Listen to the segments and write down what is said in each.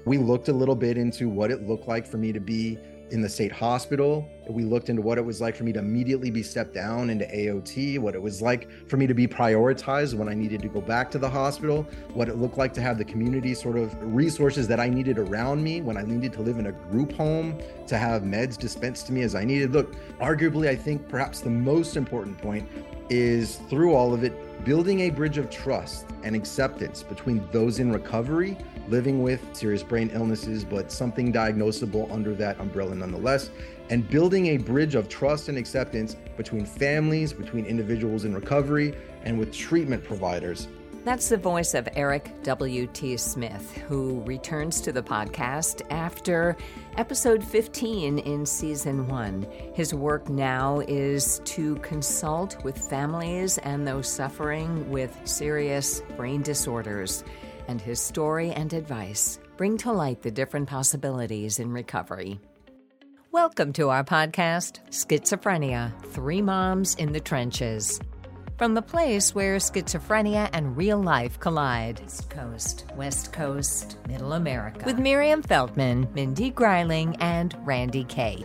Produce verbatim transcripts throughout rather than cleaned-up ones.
We looked a little bit into what it looked like for me to be in the state hospital. We looked into what it was like for me to immediately be stepped down into A O T, what it was like for me to be prioritized when I needed to go back to the hospital, what it looked like to have the community sort of resources that I needed around me when I needed to live in a group home, to have meds dispensed to me as I needed. Look, arguably, I think perhaps the most important point is through all of it, building a bridge of trust and acceptance between those in recovery, living with serious brain illnesses, but something diagnosable under that umbrella nonetheless, and building a bridge of trust and acceptance between families, between individuals in recovery, and with treatment providers. That's the voice of Eric W T. Smith, who returns to the podcast after episode fifteen in season one. His work now is to consult with families and those suffering with serious brain disorders. And his story and advice bring to light the different possibilities in recovery. Welcome to our podcast, Schizophrenia, Three Moms in the Trenches. From the place where schizophrenia and real life collide. East Coast, West Coast, Middle America. With Miriam Feldman, Mindy Greiling, and Randy Kay.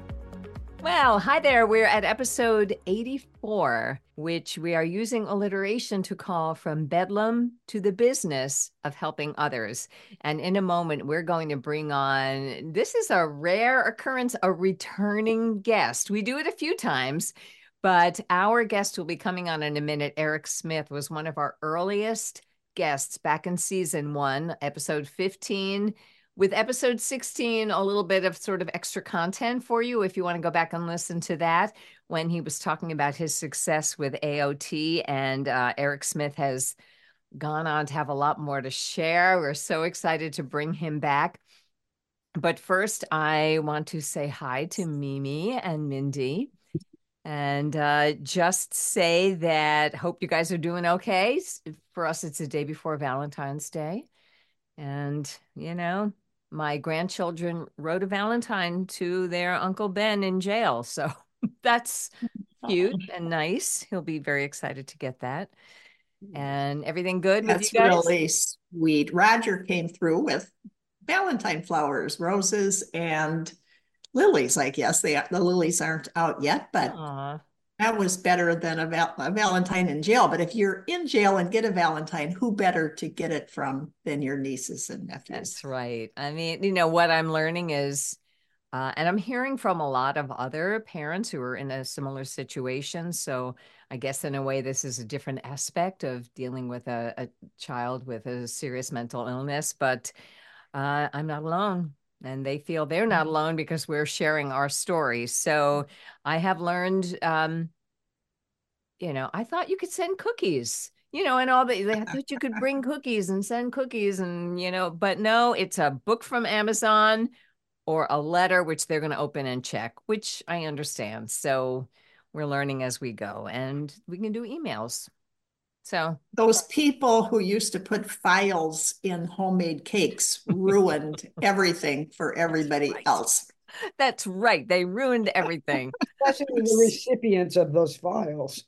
Well, hi there. We're at episode eighty-four, which we are using alliteration to call From Bedlam to the Business of Helping Others. And in a moment, we're going to bring on, this is a rare occurrence, a returning guest. We do it a few times, but our guest will be coming on in a minute. Eric Smith was one of our earliest guests back in season one, episode fifteen. With episode sixteen, a little bit of sort of extra content for you if you want to go back and listen to that, when he was talking about his success with A O T. And uh, Eric Smith has gone on to have a lot more to share. We're so excited to bring him back. But first, I want to say hi to Mimi and Mindy. And uh, just say that hope you guys are doing okay. For us, it's the day before Valentine's Day. And, you know, my grandchildren wrote a Valentine to their Uncle Ben in jail. So that's cute and nice. He'll be very excited to get that. And everything good That's with you guys? really sweet. Roger came through with Valentine flowers, roses, and lilies, I guess. They, the lilies aren't out yet, but Aww. That was better than a, val- a Valentine in jail. But if you're in jail and get a Valentine, who better to get it from than your nieces and nephews? That's right. I mean, you know, what I'm learning is, uh, and I'm hearing from a lot of other parents who are in a similar situation. So I guess in a way, this is a different aspect of dealing with a, a child with a serious mental illness. But uh, I'm not alone. And they feel they're not alone because we're sharing our story. So I have learned, um, you know, I thought you could send cookies, you know, and all the, I thought you could bring cookies and send cookies and, you know, but no, it's a book from Amazon or a letter, which they're going to open and check, which I understand. So we're learning as we go, and we can do emails. So those people who used to put files in homemade cakes ruined everything for everybody right. else. That's right. They ruined everything. Especially the recipients of those files.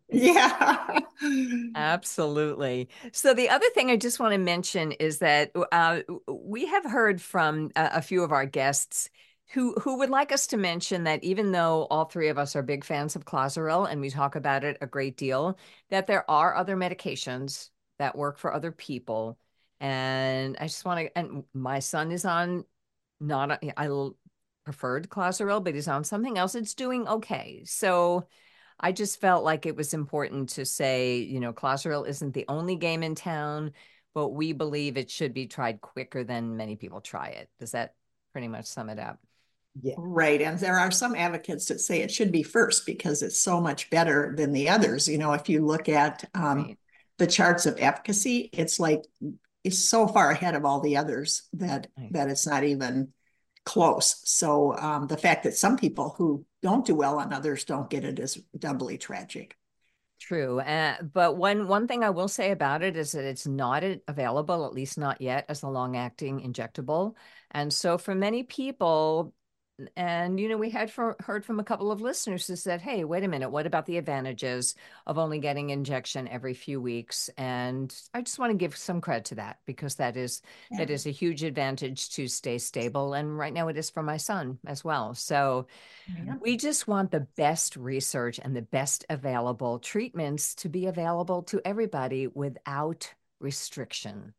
Yeah. Absolutely. So the other thing I just want to mention is that uh, we have heard from a, a few of our guests who who would like us to mention that even though all three of us are big fans of Clozaril and we talk about it a great deal, that there are other medications that work for other people. And I just want to, and my son is on not, a, I preferred Clozaril, but he's on something else. It's doing okay. So I just felt like it was important to say, you know, Clozaril isn't the only game in town, but we believe it should be tried quicker than many people try it. Does that pretty much sum it up? Yeah. Right. And there are some advocates that say it should be first because it's so much better than the others. You know, if you look at um, right. the charts of efficacy, it's like it's so far ahead of all the others that right. that it's not even close. So um, the fact that some people who don't do well on others don't get it is doubly tragic. True. Uh, but one one thing I will say about it is that it's not available, at least not yet, as a long-acting injectable. And so for many people, And, you know, we had for, heard from a couple of listeners who said, hey, wait a minute, what about the advantages of only getting injection every few weeks? And I just want to give some credit to that, because that is yeah. that is a huge advantage to stay stable. And right now it is for my son as well. So yeah. we just want the best research and the best available treatments to be available to everybody without restriction.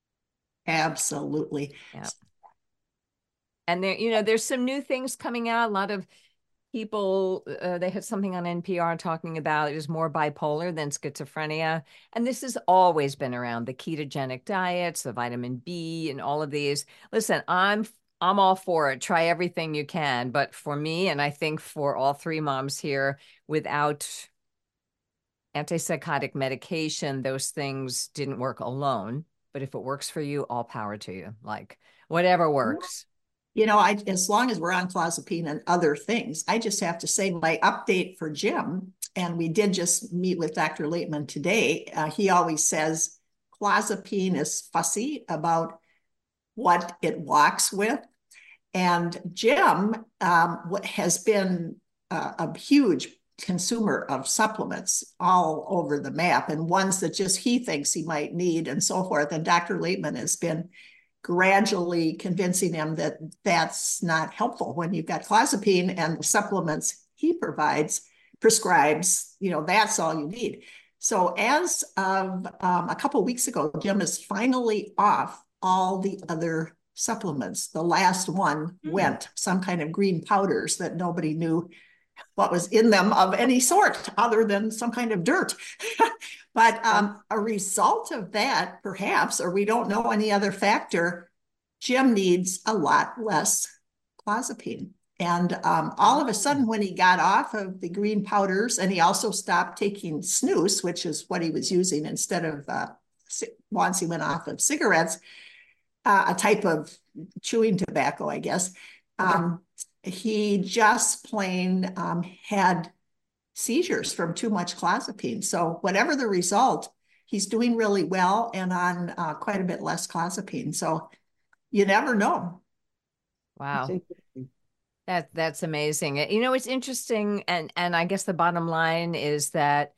Absolutely. Yeah. And there, you know, there's some new things coming out. A lot of people, uh, they had something on N P R talking about it is more bipolar than schizophrenia. And this has always been around, the ketogenic diets, the vitamin B, and all of these. Listen, I'm I'm all for it. Try everything you can. But for me, and I think for all three moms here, without antipsychotic medication, those things didn't work alone. But if it works for you, all power to you. Like whatever works. You know, I, as long as we're on clozapine and other things, I just have to say my update for Jim, and we did just meet with Doctor Laitman today. Uh, he always says clozapine is fussy about what it walks with. And Jim um, has been uh, a huge consumer of supplements all over the map, and ones that just he thinks he might need and so forth. And Doctor Laitman has been gradually convincing him that that's not helpful when you've got clozapine and the supplements he provides, prescribes, you know, that's all you need. So as of um, a couple of weeks ago, Jim is finally off all the other supplements. The last one mm. went, some kind of green powders that nobody knew what was in them of any sort other than some kind of dirt. But um, a result of that, perhaps, or we don't know any other factor, Jim needs a lot less clozapine. And um, all of a sudden, when he got off of the green powders, and he also stopped taking snus, which is what he was using instead of, uh, once he went off of cigarettes, uh, a type of chewing tobacco, I guess, um, he just plain um, had seizures from too much clozapine. So whatever the result, he's doing really well and on uh, quite a bit less clozapine. So you never know. Wow. That that's amazing. You know, it's interesting. And, and I guess the bottom line is that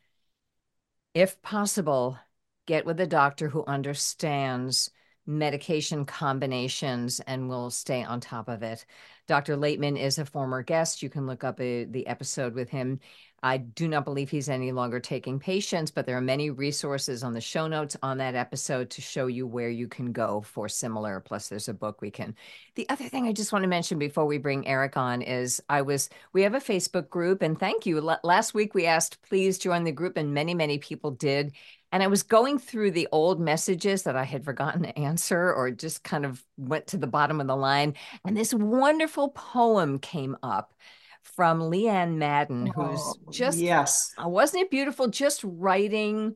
if possible, get with a doctor who understands medication combinations and will stay on top of it. Doctor Laitman is a former guest. You can look up a, the episode with him. I do not believe he's any longer taking patients, but there are many resources on the show notes on that episode to show you where you can go for similar. Plus, there's a book we can. The other thing I just want to mention before we bring Eric on is I was, we have a Facebook group, and thank you. L- last week we asked, please join the group, and many, many people did. And I was going through the old messages that I had forgotten to answer or just kind of went to the bottom of the line. And this wonderful poem came up from Leanne Madden, who's oh, just, yes, wasn't it beautiful? Just writing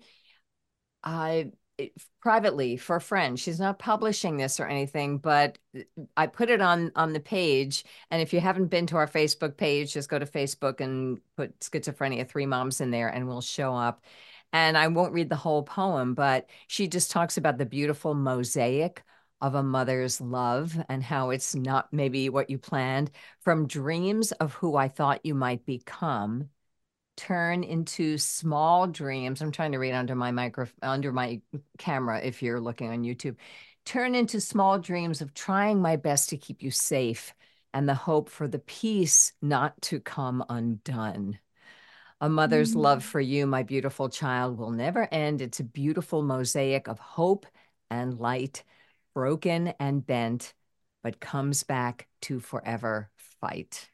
uh, privately for a friend. She's not publishing this or anything, but I put it on, on the page. And if you haven't been to our Facebook page, just go to Facebook and put Schizophrenia Three Moms in there and we'll show up. And I won't read the whole poem, but she just talks about the beautiful mosaic of a mother's love and how it's not maybe what you planned. From dreams of who I thought you might become, turn into small dreams. I'm trying to read under my micro, under my camera if you're looking on YouTube. Turn into small dreams of trying my best to keep you safe and the hope for the peace not to come undone. A mother's mm-hmm. love for you, my beautiful child, will never end. It's a beautiful mosaic of hope and light, broken and bent, but comes back to forever fight.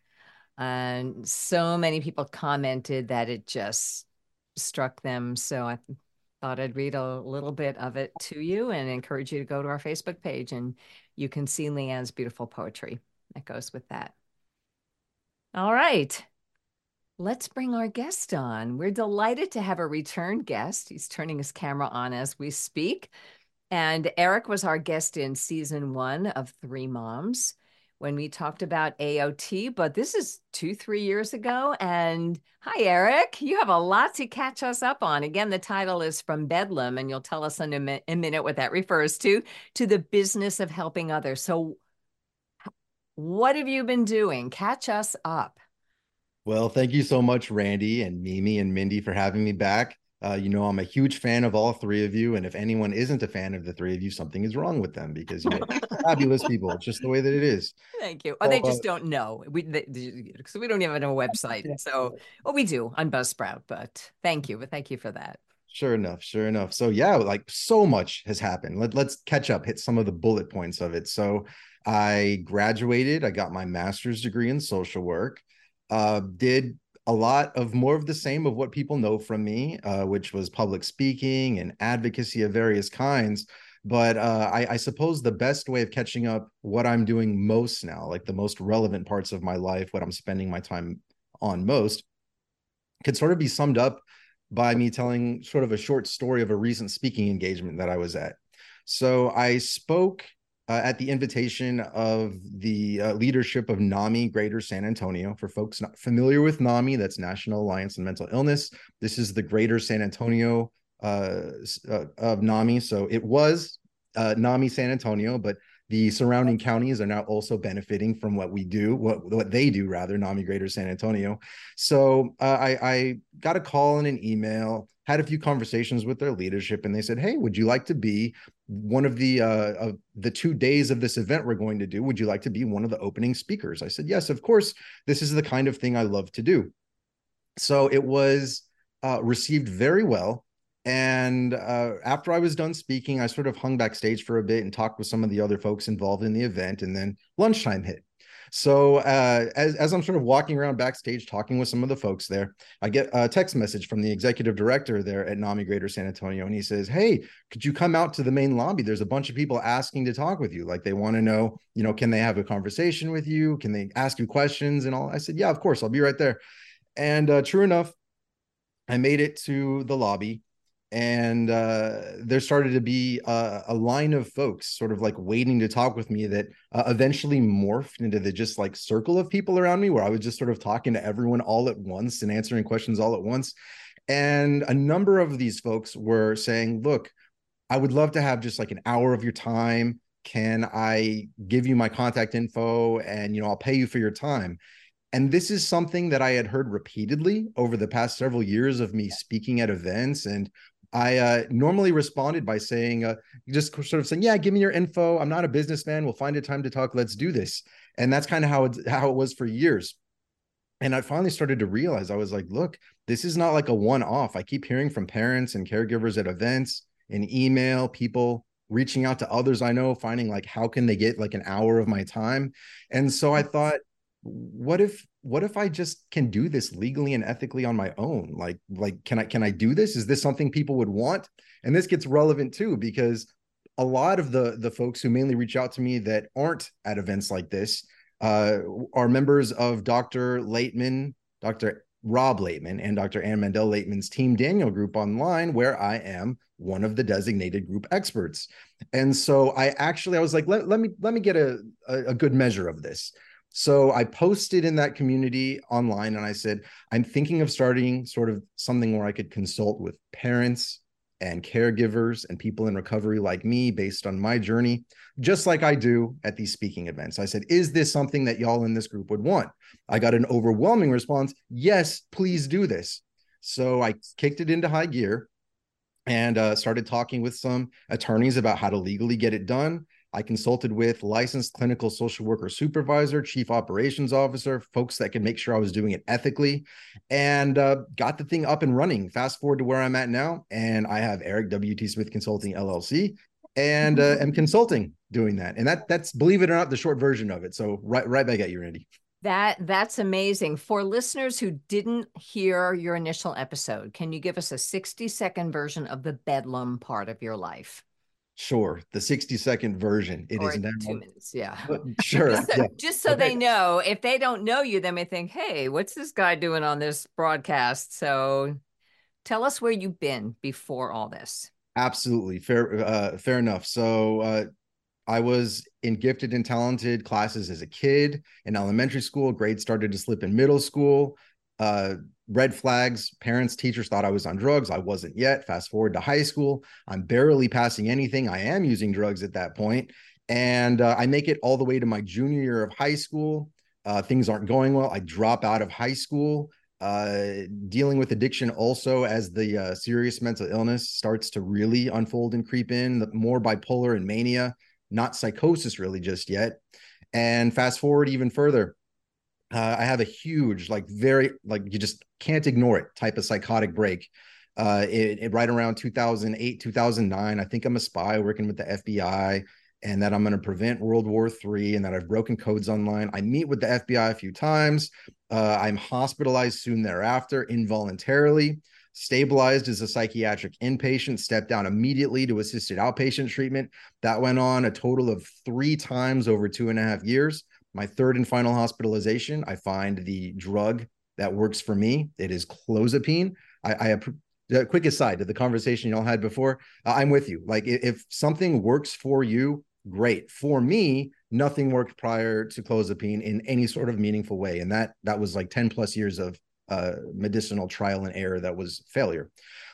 And so many people commented that it just struck them. So I thought I'd read a little bit of it to you and encourage you to go to our Facebook page, and you can see Leanne's beautiful poetry that goes with that. All right. Let's bring our guest on. We're delighted to have a return guest. He's turning his camera on as we speak. And Eric was our guest in season one of Three Moms when we talked about A O T, but this is two, three years ago. And hi, Eric. You have a lot to catch us up on. Again, the title is From Bedlam, and you'll tell us in a, mi- a minute what that refers to, to the business of helping others. So What have you been doing? Catch us up. Well, thank you so much, Randy and Mimi and Mindy, for having me back. Uh, you know, I'm a huge fan of all three of you. And if anyone isn't a fan of the three of you, something is wrong with them because you're fabulous people. It's just the way that it is. Thank you. Or So, they just uh, don't know. We because we don't even have a website. Yeah. So, well, we do on Buzzsprout, but thank you. But thank you for that. Sure enough, sure enough. So yeah, like so much has happened. Let, let's catch up, hit some of the bullet points of it. So I graduated, I got my master's degree in social work, uh, did a lot of more of the same of what people know from me, uh, which was public speaking and advocacy of various kinds. But uh, I, I suppose the best way of catching up what I'm doing most now, like the most relevant parts of my life, what I'm spending my time on most, could sort of be summed up by me telling sort of a short story of a recent speaking engagement that I was at. So I spoke uh, at the invitation of the uh, leadership of NAMI Greater San Antonio. For folks not familiar with NAMI, that's National Alliance on Mental Illness. This is the Greater San Antonio uh, uh, of NAMI. So it was uh, NAMI San Antonio, but the surrounding counties are now also benefiting from what we do, what, what they do rather, NAMI Greater San Antonio. So uh, I, I got a call and an email, had a few conversations with their leadership, and they said, hey, would you like to be one of the uh, of the two days of this event we're going to do? Would you like to be one of the opening speakers? I said, yes, of course. This is the kind of thing I love to do. So it was uh, received very well. And uh, after I was done speaking, I sort of hung backstage for a bit and talked with some of the other folks involved in the event. And then lunchtime hit. So uh, as, as I'm sort of walking around backstage talking with some of the folks there, I get a text message from the executive director there at NAMI Greater San Antonio. And he says, hey, could you come out to the main lobby? There's a bunch of people asking to talk with you. Like they want to know, you know, can they have a conversation with you? Can they ask you questions and all? I said, yeah, of course, I'll be right there. And uh, true enough, I made it to the lobby. And uh, there started to be a, a line of folks sort of like waiting to talk with me that uh, eventually morphed into the just like circle of people around me where I was just sort of talking to everyone all at once and answering questions all at once. And a number of these folks were saying, look, I would love to have just like an hour of your time. Can I give you my contact info and, you know, I'll pay you for your time. And this is something that I had heard repeatedly over the past several years of me speaking at events. And I uh, normally responded by saying, uh, just sort of saying, yeah, give me your info. I'm not a businessman. We'll find a time to talk. Let's do this. And that's kind of how it, how it was for years. And I finally started to realize, I was like, look, this is not like a one-off. I keep hearing from parents and caregivers at events, in email, people reaching out to others I know, finding like, how can they get like an hour of my time? And so I thought, what if what if I just can do this legally and ethically on my own? Like, like, can I, can I do this? Is this something people would want? And this gets relevant too, because a lot of the, the folks who mainly reach out to me that aren't at events like this uh, are members of Doctor Laitman, Doctor Rob Laitman, and Doctor Ann Mandel Laitman's Team Daniel group online, where I am one of the designated group experts. And so I actually, I was like, let, let me, let me get a, a, a good measure of this. So I posted in that community online and I said, I'm thinking of starting sort of something where I could consult with parents and caregivers and people in recovery like me based on my journey, just like I do at these speaking events. I said, is this something that y'all in this group would want? I got an overwhelming response. Yes, please do this. So I kicked it into high gear and uh, started talking with some attorneys about how to legally get it done. I consulted with licensed clinical social worker supervisor, chief operations officer, folks that could make sure I was doing it ethically, and uh, got the thing up and running. Fast forward to where I'm at now, and I have Eric W T Smith Consulting L L C, and uh, am consulting doing that. And that that's, believe it or not, the short version of it. So right, right back at you, Randy. That that's amazing. For listeners who didn't hear your initial episode, can you give us a sixty second version of the Bedlam part of your life? Sure. The sixty second version. It or is now. Two minutes. Yeah. Sure. Just so, yeah. just so okay. they know, if they don't know you, they may think, hey, what's this guy doing on this broadcast? So tell us where you've been before all this. Absolutely. Fair, uh, fair enough. So uh, I was in gifted and talented classes as a kid in elementary school. Grades started to slip in middle school. Uh, red flags. Parents, teachers thought I was on drugs. I wasn't yet. Fast forward to high school. I'm barely passing anything. I am using drugs at that point. And uh, I make it all the way to my junior year of high school. Uh, things aren't going well. I drop out of high school, uh, dealing with addiction also as the uh, serious mental illness starts to really unfold and creep in, the more bipolar and mania, not psychosis really just yet. And fast forward even further, uh, I have a huge, like very, like you just can't ignore it type of psychotic break. Uh, it, it right around two thousand eight, two thousand nine, I think I'm a spy working with the F B I, and that I'm going to prevent World War Three, and that I've broken codes online. I meet with the F B I a few times. Uh, I'm hospitalized soon thereafter, involuntarily, stabilized as a psychiatric inpatient, stepped down immediately to assisted outpatient treatment. That went on a total of three times over two and a half years. My third and final hospitalization, I find the drug that works for me. It is clozapine. I, I have a quick aside to the conversation y'all had before. Uh, I'm with you. Like if something works for you, great. For me, nothing worked prior to clozapine in any sort of meaningful way. And that that was like ten plus years of uh, medicinal trial and error that was failure.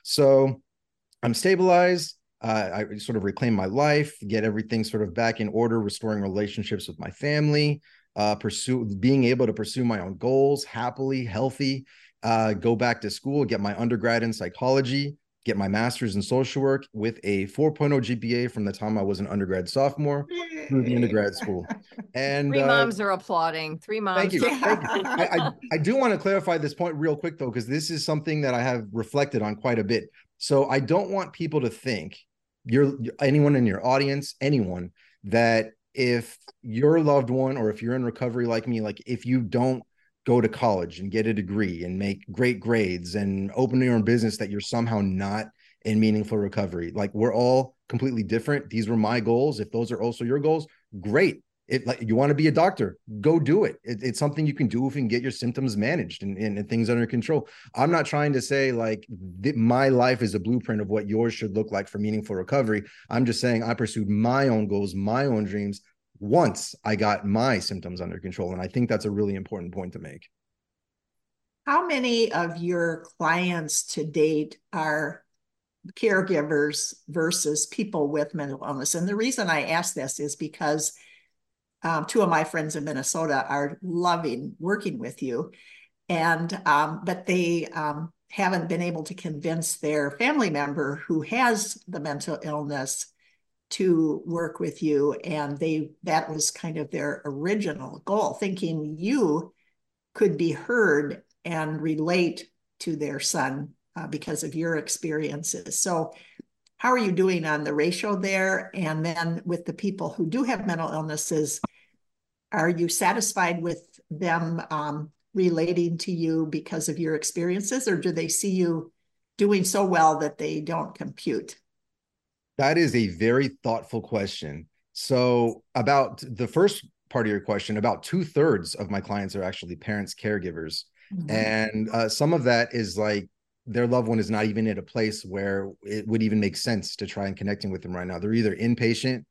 So I'm stabilized. Uh, I sort of reclaim my life, get everything sort of back in order, restoring relationships with my family, uh, pursue being able to pursue my own goals happily, healthy, uh, go back to school, get my undergrad in psychology, get my master's in social work with a four point oh G P A from the time I was an undergrad sophomore through the undergrad school. And three uh, moms are applauding. Three moms. Thank you. Thank you. I, I, I do want to clarify this point real quick, though, because this is something that I have reflected on quite a bit. So I don't want people to think, you're anyone in your audience, anyone, that if your loved one or if you're in recovery like me, like if you don't go to college and get a degree and make great grades and open your own business, that you're somehow not in meaningful recovery. Like we're all completely different. These were my goals. If those are also your goals, great. It, like you want to be a doctor, go do it. it. It's something you can do if you can get your symptoms managed and, and, and things under control. I'm not trying to say like th- my life is a blueprint of what yours should look like for meaningful recovery. I'm just saying I pursued my own goals, my own dreams once I got my symptoms under control. And I think that's a really important point to make. How many of your clients to date are caregivers versus people with mental illness? And the reason I ask this is because Um, two of my friends in Minnesota are loving working with you, and um, but they um, haven't been able to convince their family member who has the mental illness to work with you, and they that was kind of their original goal, thinking you could be heard and relate to their son uh, because of your experiences. So how are you doing on the ratio there? And then with the people who do have mental illnesses, are you satisfied with them um, relating to you because of your experiences, or do they see you doing so well that they don't compute? That is a very thoughtful question. So about the first part of your question, about two thirds of my clients are actually parents, caregivers. Mm-hmm. And uh, some of that is like their loved one is not even at a place where it would even make sense to try and connecting with them right now. They're either inpatient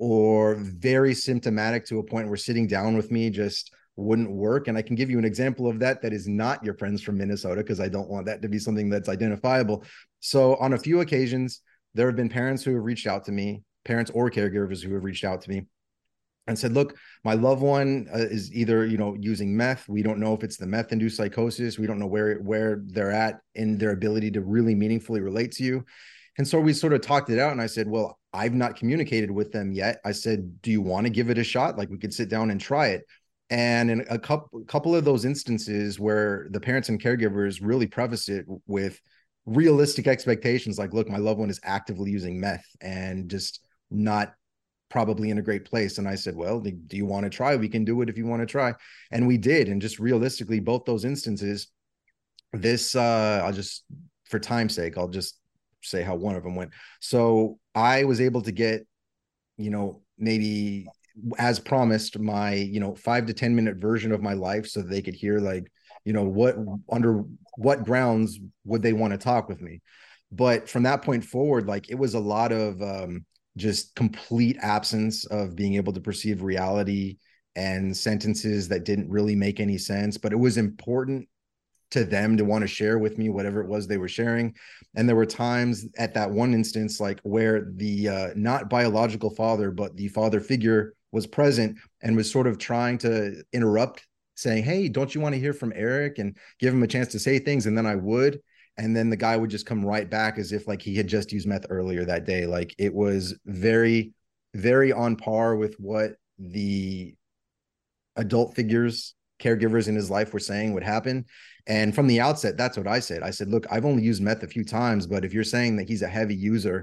or very symptomatic to a point where sitting down with me just wouldn't work. And I can give you an example of that that is not your friends from Minnesota, because I don't want that to be something that's identifiable. So on a few occasions, there have been parents who have reached out to me, parents or caregivers who have reached out to me and said, look, my loved one uh, is either, you know, using meth. We don't know if it's the meth-induced psychosis. We don't know where, where they're at in their ability to really meaningfully relate to you. And so we sort of talked it out, and I said, well, I've not communicated with them yet. I said, do you want to give it a shot? Like we could sit down and try it. And in a couple, couple of those instances where the parents and caregivers really preface it with realistic expectations, like, look, my loved one is actively using meth and just not probably in a great place. And I said, well, do you want to try? We can do it if you want to try. And we did. And just realistically, both those instances, this, uh, I'll just, for time's sake, I'll just say how one of them went. So I was able to get, you know, maybe as promised, my, you know, five to ten minute version of my life so that they could hear like, you know, what, under what grounds would they want to talk with me? But from that point forward, like it was a lot of um, just complete absence of being able to perceive reality and sentences that didn't really make any sense. But it was important to them to want to share with me whatever it was they were sharing. And there were times at that one instance, like where the uh, not biological father, but the father figure was present and was sort of trying to interrupt, saying, hey, don't you want to hear from Eric, and give him a chance to say things. And then I would, and then the guy would just come right back as if like he had just used meth earlier that day. Like it was very, very on par with what the adult figures, caregivers in his life were saying would happen. And from the outset, that's what I said. I said, look, I've only used meth a few times, but if you're saying that he's a heavy user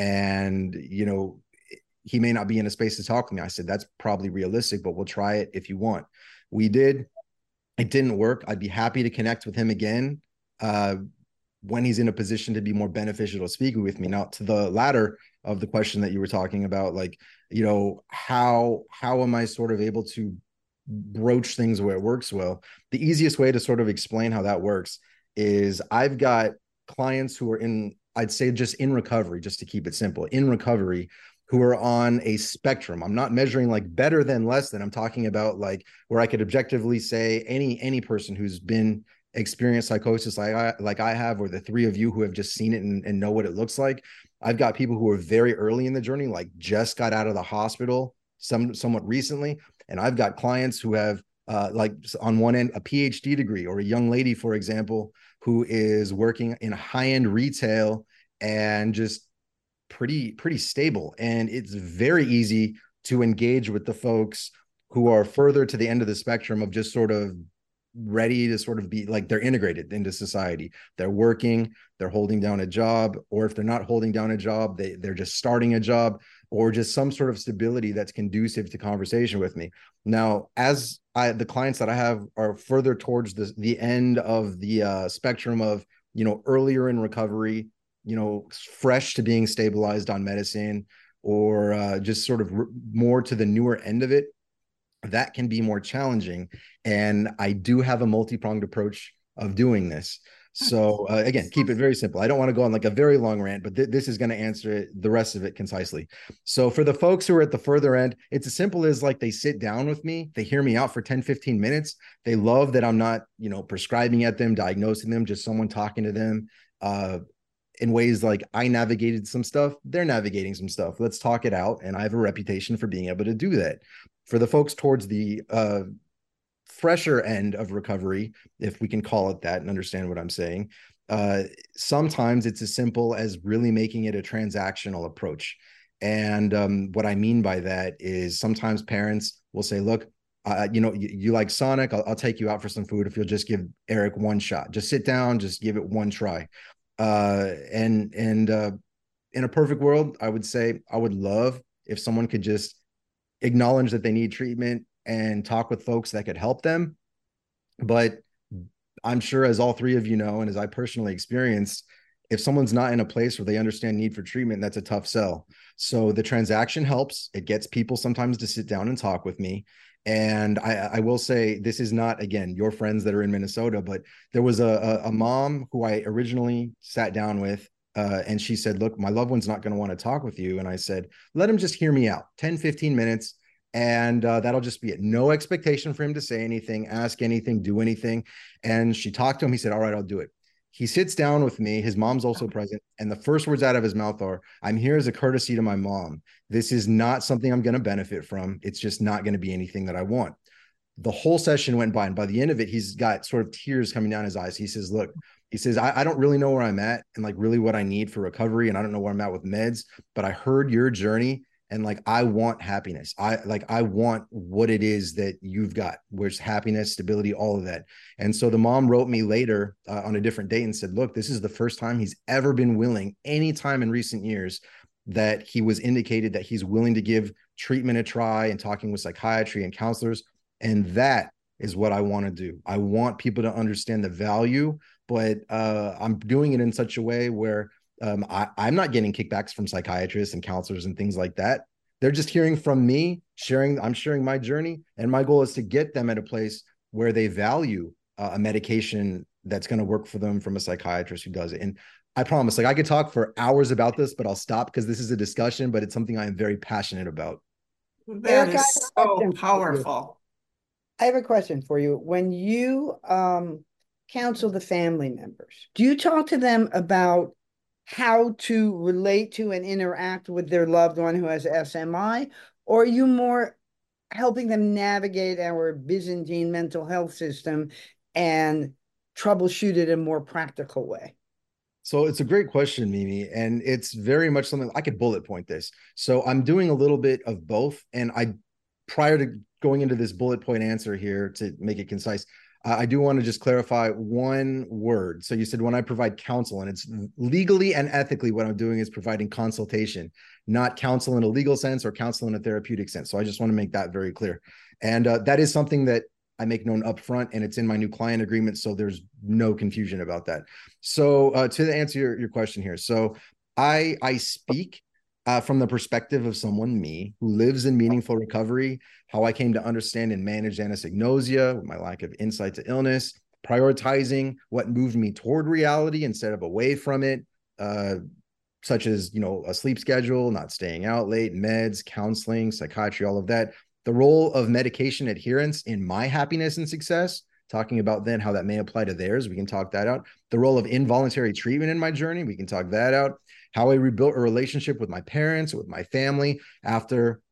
and, you know, he may not be in a space to talk to me, I said, that's probably realistic, but we'll try it if you want. We did. It didn't work. I'd be happy to connect with him again uh, when he's in a position to be more beneficial to speaking with me. Now, to the latter of the question that you were talking about, like, you know, how, how am I sort of able to broach things where it works well? The easiest way to sort of explain how that works is I've got clients who are in, I'd say just in recovery, just to keep it simple, in recovery, who are on a spectrum. I'm not measuring like better than, less than. I'm talking about like where I could objectively say any any person who's been experienced psychosis like I, like I have, or the three of you who have just seen it and, and know what it looks like. I've got people who are very early in the journey, like just got out of the hospital some somewhat recently. And I've got clients who have uh, like on one end, a P H D degree, or a young lady, for example, who is working in high-end retail and just pretty, pretty stable. And it's very easy to engage with the folks who are further to the end of the spectrum of just sort of ready to sort of be like, they're integrated into society. They're working, they're holding down a job, or if they're not holding down a job, they, they're just starting a job, or just some sort of stability that's conducive to conversation with me. Now, as I, the clients that I have are further towards the, the end of the uh, spectrum of, you know, earlier in recovery, you know, fresh to being stabilized on medicine, or uh, just sort of more to the newer end of it, that can be more challenging. And I do have a multi-pronged approach of doing this. So uh, again, keep it very simple. I don't want to go on like a very long rant, but th- this is going to answer it, the rest of it concisely. So for the folks who are at the further end, it's as simple as like they sit down with me, they hear me out for ten, fifteen minutes. They love that I'm not, you know, prescribing at them, diagnosing them, just someone talking to them uh, in ways like I navigated some stuff, they're navigating some stuff. Let's talk it out. And I have a reputation for being able to do that. For the folks towards the uh, fresher end of recovery, if we can call it that and understand what I'm saying, uh, sometimes it's as simple as really making it a transactional approach. And um, what I mean by that is sometimes parents will say, look, uh, you know, you, you like Sonic, I'll, I'll take you out for some food if you'll just give Eric one shot. Just sit down, just give it one try. Uh, and and uh, in a perfect world, I would say I would love if someone could just acknowledge that they need treatment and talk with folks that could help them. But I'm sure, as all three of you know, and as I personally experienced, if someone's not in a place where they understand need for treatment, that's a tough sell. So the transaction helps. It gets people sometimes to sit down and talk with me. And I, I will say, this is not, again, your friends that are in Minnesota, but there was a, a, a mom who I originally sat down with, uh, and she said, look, my loved one's not going to want to talk with you. And I said, let him just hear me out, ten, fifteen minutes. And uh, that'll just be it. No expectation for him to say anything, ask anything, do anything. And she talked to him. He said, all right, I'll do it. He sits down with me. His mom's also present. And the first words out of his mouth are, I'm here as a courtesy to my mom. This is not something I'm going to benefit from. It's just not going to be anything that I want. The whole session went by. And by the end of it, he's got sort of tears coming down his eyes. He says, look, he says, I, I don't really know where I'm at and like really what I need for recovery. And I don't know where I'm at with meds, but I heard your journey. And like, I want happiness. I like, I want what it is that you've got, where's happiness, stability, all of that. And so the mom wrote me later uh, on a different date and said, look, this is the first time he's ever been willing, any time in recent years, that he was indicated that he's willing to give treatment a try and talking with psychiatry and counselors. And that is what I want to do. I want people to understand the value, but uh, I'm doing it in such a way where Um, I, I'm not getting kickbacks from psychiatrists and counselors and things like that. They're just hearing from me, sharing, I'm sharing my journey. And my goal is to get them at a place where they value uh, a medication that's going to work for them from a psychiatrist who does it. And I promise, like I could talk for hours about this, but I'll stop because this is a discussion, but it's something I am very passionate about. That Eric, is so powerful. I have a question for you. When you um, counsel the family members? Do you talk to them about how to relate to and interact with their loved one who has S M I? Or are you more helping them navigate our Byzantine mental health system and troubleshoot it in a more practical way? So it's a great question, Mimi, and it's very much something I could bullet point this. So I'm doing a little bit of both. And I, prior to going into this bullet point answer here to make it concise, uh, I do want to just clarify one word. So you said when I provide counsel, and it's legally and ethically what I'm doing is providing consultation, not counsel in a legal sense or counsel in a therapeutic sense. So I just want to make that very clear. And uh, that is something that I make known upfront, and it's in my new client agreement. So there's no confusion about that. So uh, to answer your, your question here. So I, I speak uh, from the perspective of someone, me, who lives in meaningful recovery, how I came to understand and manage anosognosia with my lack of insight to illness, prioritizing what moved me toward reality instead of away from it, uh, such as, you know, a sleep schedule, not staying out late, meds, counseling, psychiatry, all of that. The role of medication adherence in my happiness and success, talking about then how that may apply to theirs. We can talk that out. The role of involuntary treatment in my journey. We can talk that out. How I rebuilt a relationship with my parents, with my family after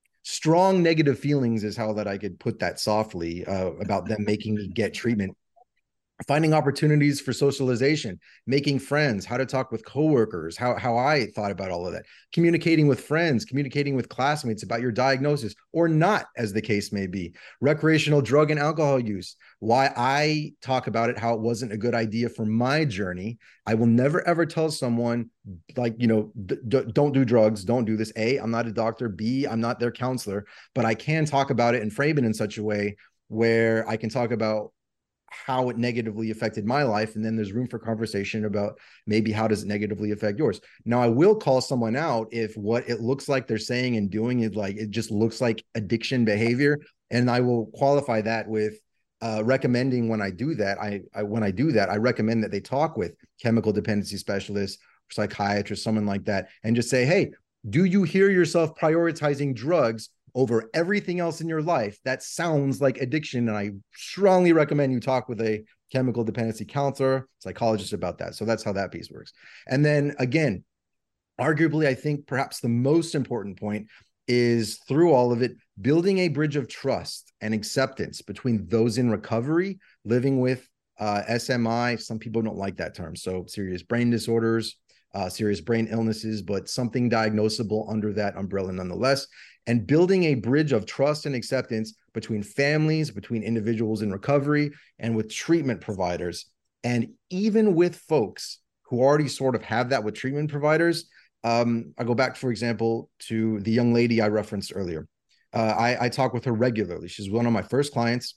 strong negative feelings is how that I could put that softly uh, about them making me get treatment. Finding opportunities for socialization, making friends, how to talk with coworkers, how, how I thought about all of that, communicating with friends, communicating with classmates about your diagnosis or not, as the case may be, recreational drug and alcohol use, why I talk about it, how it wasn't a good idea for my journey. I will never, ever tell someone like, you know, d- d- don't do drugs, don't do this. A, I'm not a doctor. B, I'm not their counselor, but I can talk about it and frame it in such a way where I can talk about how it negatively affected my life. And then there's room for conversation about maybe how does it negatively affect yours. Now, I will call someone out if what it looks like they're saying and doing is like, it just looks like addiction behavior. And I will qualify that with uh, recommending when I do that, I, I, when I do that, I recommend that they talk with chemical dependency specialists, psychiatrists, someone like that, and just say, hey, do you hear yourself prioritizing drugs over everything else in your life? That sounds like addiction. And I strongly recommend you talk with a chemical dependency counselor, psychologist about that. So that's how that piece works. And then again, arguably, I think perhaps the most important point is through all of it, building a bridge of trust and acceptance between those in recovery, living with uh, S M I. Some people don't like that term. So serious brain disorders, uh, serious brain illnesses, but something diagnosable under that umbrella nonetheless. And building a bridge of trust and acceptance between families, between individuals in recovery, and with treatment providers. And even with folks who already sort of have that with treatment providers. Um, I go back, for example, to the young lady I referenced earlier. Uh, I, I talk with her regularly. She's one of my first clients,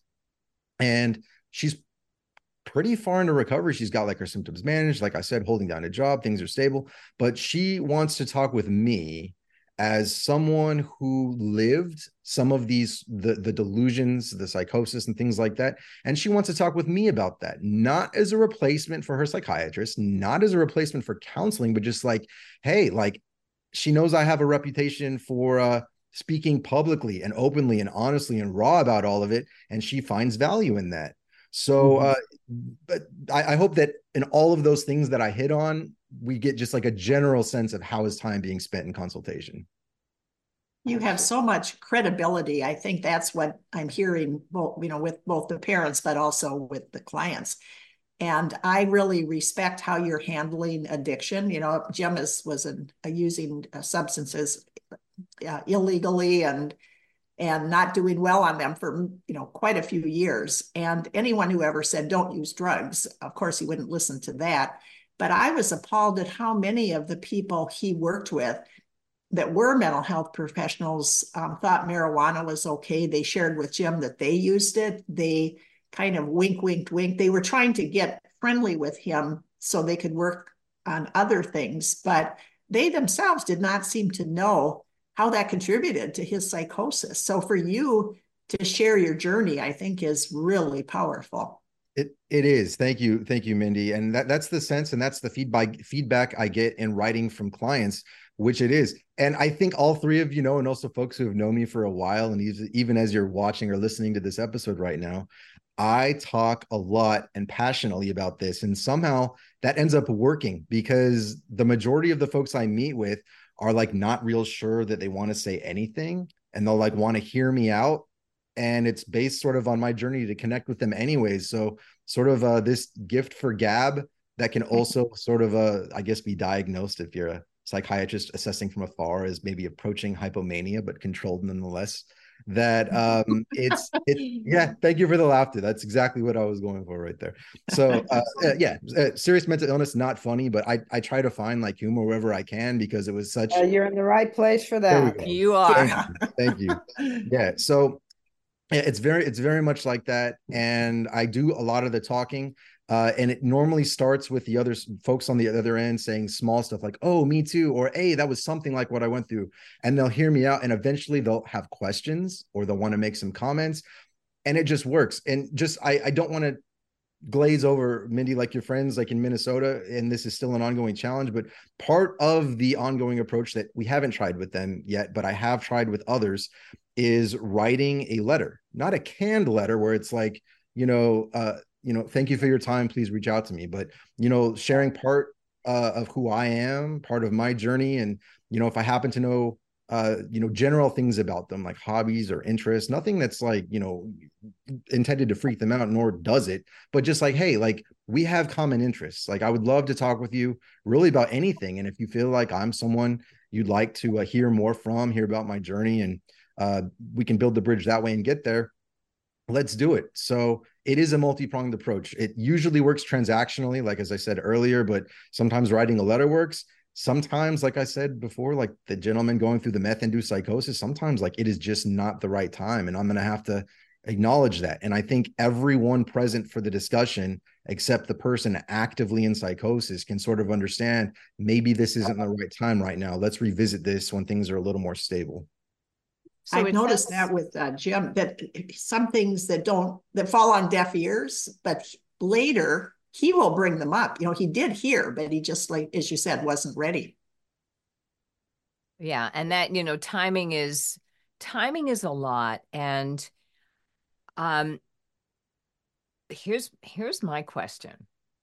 and she's pretty far into recovery. She's got like her symptoms managed. Like I said, holding down a job, things are stable, but she wants to talk with me as someone who lived some of these, the, the delusions, the psychosis and things like that. And she wants to talk with me about that, not as a replacement for her psychiatrist, not as a replacement for counseling, but just like, hey, like she knows I have a reputation for uh, speaking publicly and openly and honestly and raw about all of it. And she finds value in that. So, uh, but I, I hope that in all of those things that I hit on, we get just like a general sense of how is time being spent in consultation. You have so much credibility. I think that's what I'm hearing, both, you know, with both the parents, but also with the clients. And I really respect how you're handling addiction. You know, Jim is, was an, uh, using uh, substances uh, illegally and and not doing well on them for, you know, quite a few years. And anyone who ever said, don't use drugs, of course, he wouldn't listen to that. But I was appalled at how many of the people he worked with that were mental health professionals um, thought marijuana was okay. They shared with Jim that they used it. They kind of wink, wink, wink. They were trying to get friendly with him so they could work on other things, but they themselves did not seem to know how that contributed to his psychosis. So for you to share your journey, I think is really powerful. It it is. Thank you. Thank you, Mindy. And that, that's the sense and that's the feedback feedback I get in writing from clients which it is. And I think all three of you know, and also folks who have known me for a while, and even as you're watching or listening to this episode right now, I talk a lot and passionately about this. And somehow that ends up working, because the majority of the folks I meet with are like not real sure that they want to say anything, and they'll like want to hear me out. And it's based sort of on my journey to connect with them anyways. So sort of uh, this gift for gab that can also sort of, uh, I guess, be diagnosed if you're a psychiatrist assessing from afar as maybe approaching hypomania, but controlled nonetheless. That um, it's, it, yeah, thank you for the laughter. That's exactly what I was going for right there. So uh, yeah, uh, serious mental illness, not funny, but I, I try to find like humor wherever I can, because it was such. Uh, you're in the right place for that. You are. Thank you. Thank you. Yeah. So it's very, it's very much like that. And I do a lot of the talking. Uh, and it normally starts with the other folks on the other end saying small stuff like, oh, me too, or hey, that was something like what I went through. And they'll hear me out, and eventually they'll have questions or they'll want to make some comments, and it just works. And just, I, I don't want to glaze over, Mindy, like your friends like in Minnesota, and this is still an ongoing challenge, but part of the ongoing approach that we haven't tried with them yet, but I have tried with others, is writing a letter, not a canned letter where it's like, you know, uh, you know, thank you for your time, please reach out to me. But, you know, sharing part uh, of who I am, part of my journey. And, you know, if I happen to know, uh, you know, general things about them, like hobbies or interests, nothing that's like, you know, intended to freak them out, nor does it, but just like, hey, like we have common interests. Like I would love to talk with you really about anything. And if you feel like I'm someone you'd like to uh, hear more from, hear about my journey, and uh, we can build the bridge that way and get there, let's do it. So it is a multi-pronged approach. It usually works transactionally, like as I said earlier, but sometimes writing a letter works. Sometimes, like I said before, like the gentleman going through the meth-induced psychosis, sometimes like it is just not the right time. And I'm going to have to acknowledge that. And I think everyone present for the discussion, except the person actively in psychosis, can sort of understand maybe this isn't the right time right now. Let's revisit this when things are a little more stable. So I've noticed sounds... that with uh, Jim, that some things that don't, that fall on deaf ears, but later he will bring them up. You know, he did hear, but he just, like, as you said, wasn't ready. Yeah. And that, you know, timing is, timing is a lot. And um, here's, here's my question.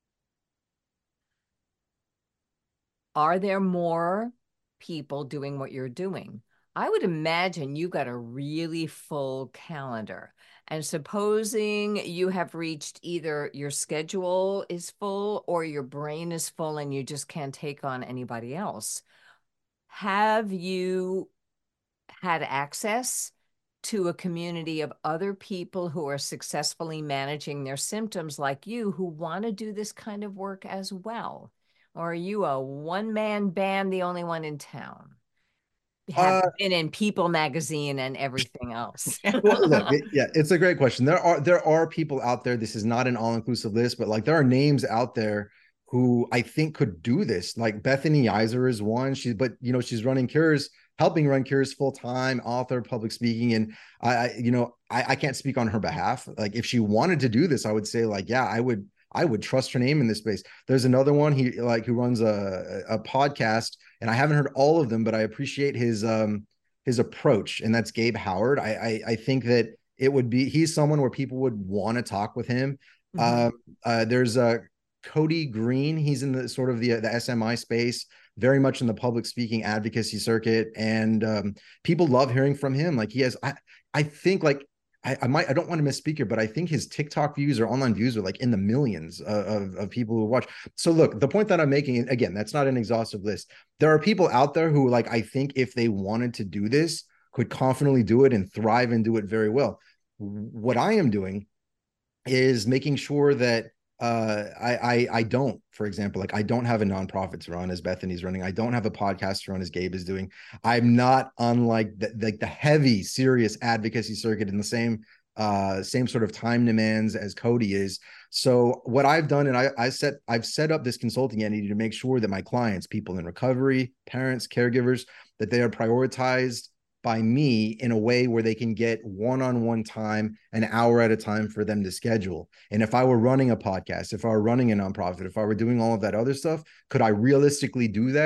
Are there more people doing what you're doing? I would imagine you got a really full calendar. And supposing you have reached either your schedule is full or your brain is full and you just can't take on anybody else. Have you had access to a community of other people who are successfully managing their symptoms like you, who want to do this kind of work as well? Or are you a one-man band, the only one in town? Have uh, been in People magazine and everything else. Well, look, it, yeah, it's a great question. There are there are people out there. This is not an all-inclusive list, but like there are names out there who I think could do this. Like Bethany Iser is one. She, but you know, she's running Cures, helping run Cures full time, author, public speaking, and I, I you know, I, I can't speak on her behalf. Like if she wanted to do this, I would say like, yeah, I would. I would trust her name in this space. There's another one, he like who runs a, a podcast, and I haven't heard all of them, but I appreciate his um his approach, and that's Gabe Howard. I I, I think that it would be, he's someone where people would want to talk with him. Mm-hmm. uh, uh, there's a uh, Cody Green. He's in the sort of the the S M I space, very much in the public speaking advocacy circuit, and um, people love hearing from him. Like he has, I I think like. I, I might, I don't want to misspeak here, but I think his TikTok views or online views are like in the millions of, of, of people who watch. So look, the point that I'm making, again, that's not an exhaustive list. There are people out there who, like, I think if they wanted to do this, could confidently do it and thrive and do it very well. What I am doing is making sure that uh, I, I, I don't, for example, like I don't have a nonprofit to run as Bethany's running. I don't have a podcast to run as Gabe is doing. I'm not unlike the, like the heavy, serious advocacy circuit in the same, uh, same sort of time demands as Cody is. So what I've done, and I, I set, I've set up this consulting entity to make sure that my clients, people in recovery, parents, caregivers, that they are prioritized by me in a way where they can get one-on-one time, an hour at a time for them to schedule. And if I were running a podcast, if I were running a nonprofit, if I were doing all of that other stuff, could I realistically do that?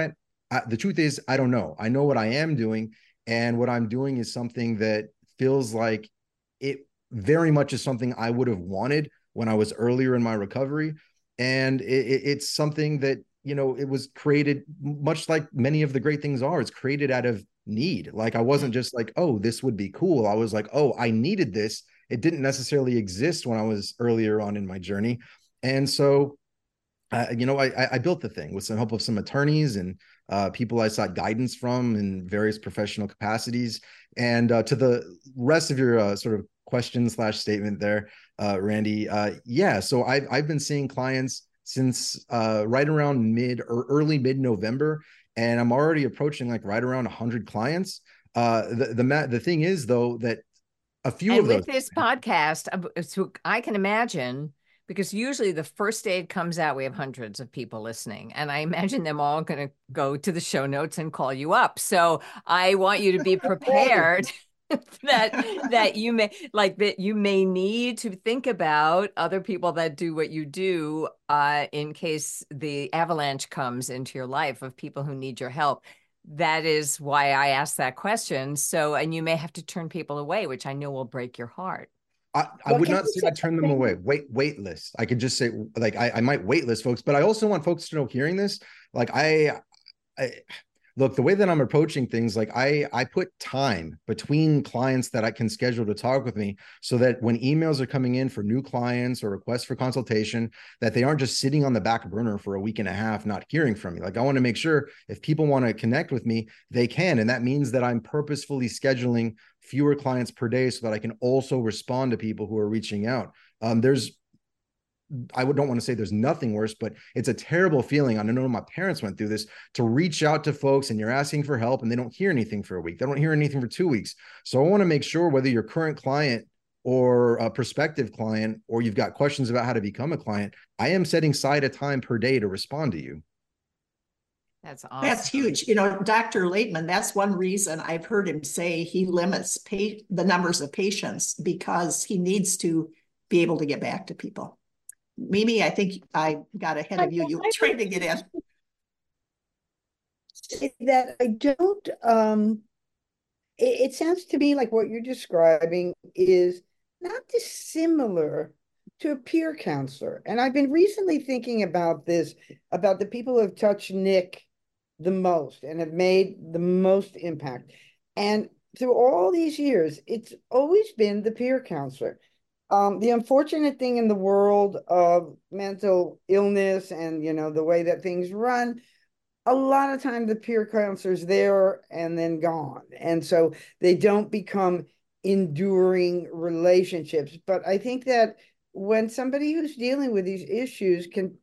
I, the truth is, I don't know. I know what I am doing, and what I'm doing is something that feels like it very much is something I would have wanted when I was earlier in my recovery. And it, it, it's something that, you know, it was created much like many of the great things are. It's created out of need. Like, I wasn't just like, oh, this would be cool. I was like, oh, I needed this. It didn't necessarily exist when I was earlier on in my journey. And so, uh, you know, I, I built the thing with some help of some attorneys and uh, people I sought guidance from in various professional capacities. And uh, to the rest of your uh, sort of question slash statement there, uh, Randy, uh, yeah, so I've, I've been seeing clients since uh, right around mid or early mid-November, and I'm already approaching like right around one hundred clients. Uh, the, the, the thing is, though, that a few and of with those- this podcast, so I can imagine, because usually the first day it comes out, we have hundreds of people listening. And I imagine them all going to go to the show notes and call you up. So I want you to be prepared that that you may like that you may need to think about other people that do what you do uh, in case the avalanche comes into your life of people who need your help. That is why I asked that question. So, and you may have to turn people away, which I know will break your heart. I, I would not say I turn them away. Wait, wait list. I could just say like I, I might wait list folks, but I also want folks to know hearing this. Like I, I look, the way that I'm approaching things, like I I put time between clients that I can schedule to talk with me, so that when emails are coming in for new clients or requests for consultation, that they aren't just sitting on the back burner for a week and a half not hearing from me. Like, I want to make sure if people want to connect with me, they can. And that means that I'm purposefully scheduling fewer clients per day so that I can also respond to people who are reaching out. Um, there's I don't want to say there's nothing worse, but it's a terrible feeling. I know my parents went through this, to reach out to folks and you're asking for help and they don't hear anything for a week. They don't hear anything for two weeks. So I want to make sure, whether you're a current client or a prospective client, or you've got questions about how to become a client, I am setting aside a time per day to respond to you. That's awesome. That's huge. You know, Doctor Laitman, that's one reason I've heard him say he limits pay, the numbers of patients, because he needs to be able to get back to people. Mimi, I think I got ahead of you. You were trying to get in. That I don't, um, it, it sounds to me like what you're describing is not dissimilar to a peer counselor. And I've been recently thinking about this, about the people who have touched Nick the most and have made the most impact. And through all these years, it's always been the peer counselor. Um, the unfortunate thing in the world of mental illness and, you know, the way that things run, a lot of time the peer counselor's there and then gone. And so they don't become enduring relationships. But I think that when somebody who's dealing with these issues can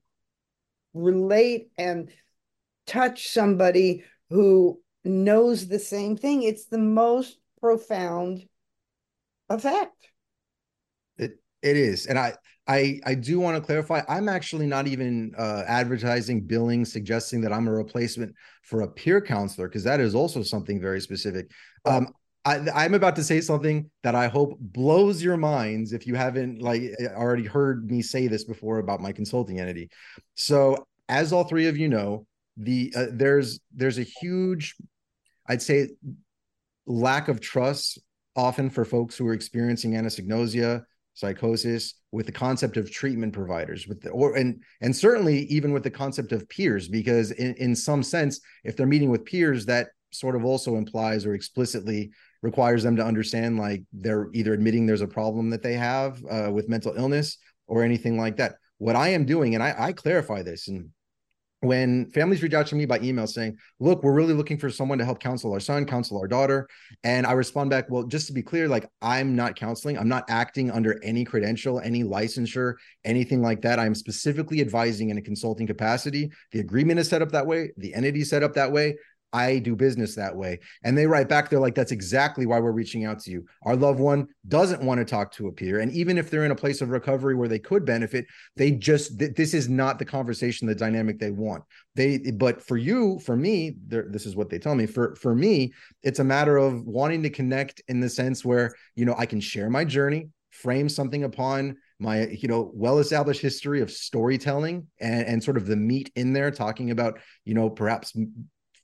relate and touch somebody who knows the same thing, it's the most profound effect. It it is, and I I I do want to clarify. I'm actually not even uh, advertising, billing, suggesting that I'm a replacement for a peer counselor, because that is also something very specific. Um, I, I'm about to say something that I hope blows your minds if you haven't like already heard me say this before about my consulting entity. So, as all three of you know, the uh, there's there's a huge, I'd say, lack of trust often for folks who are experiencing anosognosia, psychosis, with the concept of treatment providers, with the, or and and certainly even with the concept of peers, because in, in some sense, if they're meeting with peers, that sort of also implies or explicitly requires them to understand like they're either admitting there's a problem that they have uh, with mental illness or anything like that. What I am doing, and I, I clarify this, and when families reach out to me by email saying, look, we're really looking for someone to help counsel our son, counsel our daughter. And I respond back, well, just to be clear, like, I'm not counseling. I'm not acting under any credential, any licensure, anything like that. I'm specifically advising in a consulting capacity. The agreement is set up that way. The entity is set up that way. I do business that way. And they write back, they're like, that's exactly why we're reaching out to you. Our loved one doesn't want to talk to a peer. And even if they're in a place of recovery where they could benefit, they just, th- this is not the conversation, the dynamic they want. They, but for you, for me, this is what they tell me, for, for me, it's a matter of wanting to connect in the sense where, you know, I can share my journey, frame something upon my, you know, well-established history of storytelling and, and sort of the meat in there, talking about, you know, perhaps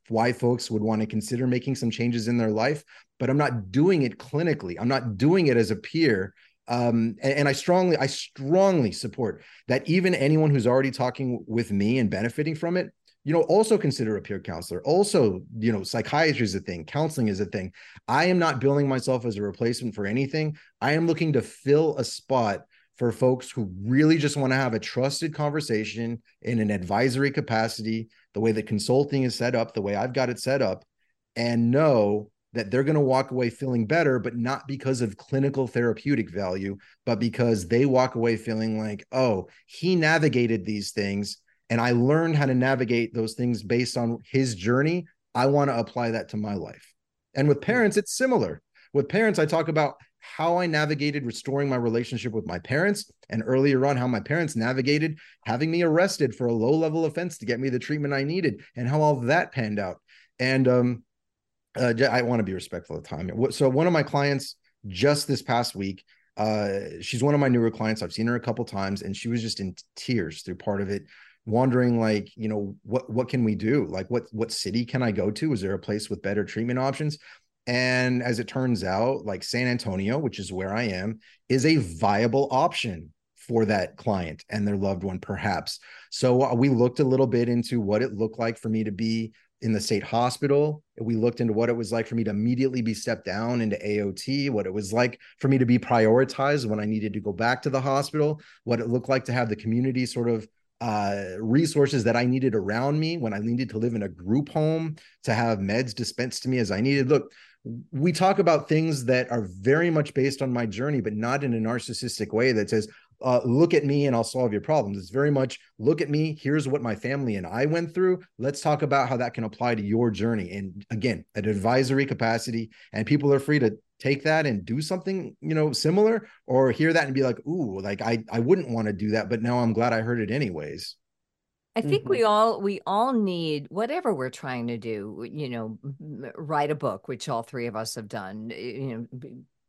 why folks would want to consider making some changes in their life, but I'm not doing it clinically. I'm not doing it as a peer. Um, and, and I strongly, I strongly support that even anyone who's already talking with me and benefiting from it, you know, also consider a peer counselor. Also, you know, psychiatry is a thing. Counseling is a thing. I am not billing myself as a replacement for anything. I am looking to fill a spot for folks who really just want to have a trusted conversation in an advisory capacity, the way that consulting is set up, the way I've got it set up, and know that they're going to walk away feeling better, but not because of clinical therapeutic value, but because they walk away feeling like, oh, he navigated these things and I learned how to navigate those things based on his journey. I want to apply that to my life. And with parents, it's similar. With parents, I talk about how I navigated restoring my relationship with my parents, and earlier on, how my parents navigated having me arrested for a low-level offense to get me the treatment I needed, and how all that panned out. And um, uh, I want to be respectful of time. So one of my clients just this past week, uh, she's one of my newer clients. I've seen her a couple times, and she was just in tears through part of it, wondering, like, you know, what what can we do? Like, what what city can I go to? Is there a place with better treatment options? And as it turns out, like San Antonio, which is where I am, is a viable option for that client and their loved one, perhaps. So we looked a little bit into what it looked like for me to be in the state hospital. We looked into what it was like for me to immediately be stepped down into A O T, what it was like for me to be prioritized when I needed to go back to the hospital, what it looked like to have the community sort of uh, resources that I needed around me when I needed to live in a group home, to have meds dispensed to me as I needed. Look, we talk about things that are very much based on my journey, but not in a narcissistic way that says, uh, look at me and I'll solve your problems. It's very much, look at me, here's what my family and I went through. Let's talk about how that can apply to your journey. And again, an advisory capacity, and people are free to take that and do something, you know, similar, or hear that and be like, ooh, like I, I wouldn't want to do that, but now I'm glad I heard it anyways. I think Mm-hmm. we all we all need, whatever we're trying to do, you know, write a book, which all three of us have done, you know,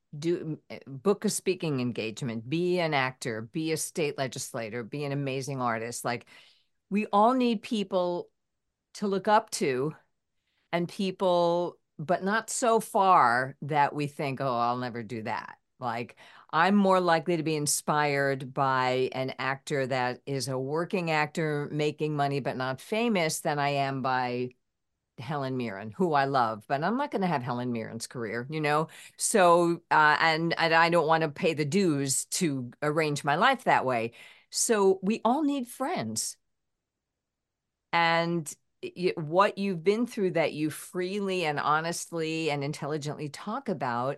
do book a speaking engagement, be an actor, be a state legislator, be an amazing artist. Like, we all need people to look up to, and people, but not so far that we think, oh, I'll never do that. Like, I'm more likely to be inspired by an actor that is a working actor making money but not famous than I am by Helen Mirren, who I love, but I'm not going to have Helen Mirren's career, you know? So, uh, and, and I don't want to pay the dues to arrange my life that way. So we all need friends. And what you've been through that you freely and honestly and intelligently talk about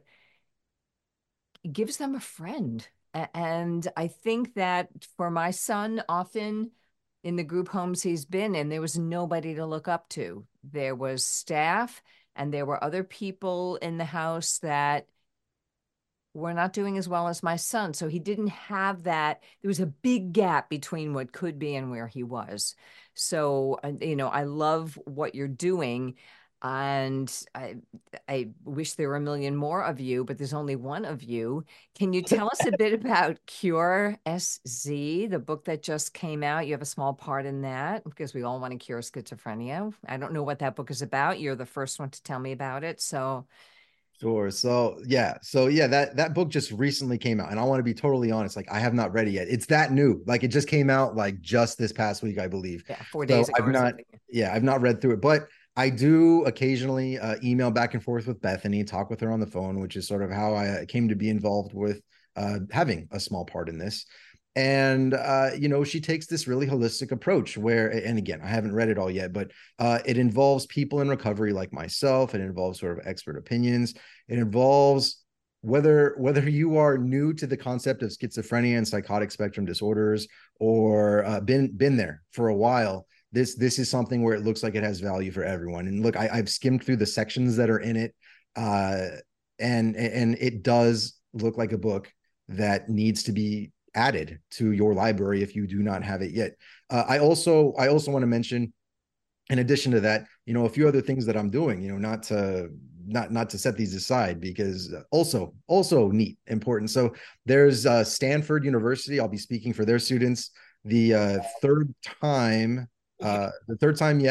gives them a friend. And I think that for my son, often in the group homes he's been in, there was nobody to look up to. There was staff, and there were other people in the house that were not doing as well as my son. So he didn't have that. There was a big gap between what could be and where he was. So, you know, I love what you're doing. And I, I wish there were a million more of you, but there's only one of you. Can you tell us a bit about Cure S Z, the book that just came out? You have a small part in that, because we all want to cure schizophrenia. I don't know what that book is about. You're the first one to tell me about it. So Sure. So yeah. So yeah, that that book just recently came out, and I want to be totally honest. Like, I have not read it yet. It's that new. Like, it just came out like just this past week, I believe. Yeah, four so days ago. I've not. Yeah, I've not read through it, but I do occasionally uh, email back and forth with Bethany, talk with her on the phone, which is sort of how I came to be involved with uh, having a small part in this. And, uh, you know, she takes this really holistic approach where, and again, I haven't read it all yet, but uh, it involves people in recovery like myself. It involves sort of expert opinions. It involves whether whether you are new to the concept of schizophrenia and psychotic spectrum disorders, or uh, been been there for a while. This this is something where it looks like it has value for everyone. And look, I, I've skimmed through the sections that are in it, uh, and and it does look like a book that needs to be added to your library if you do not have it yet. Uh, I also I also want to mention, in addition to that, you know, a few other things that I'm doing, you know, not to not not to set these aside, because also also neat, important. So there's uh, Stanford University. I'll be speaking for their students the uh, third time, uh, the third time yet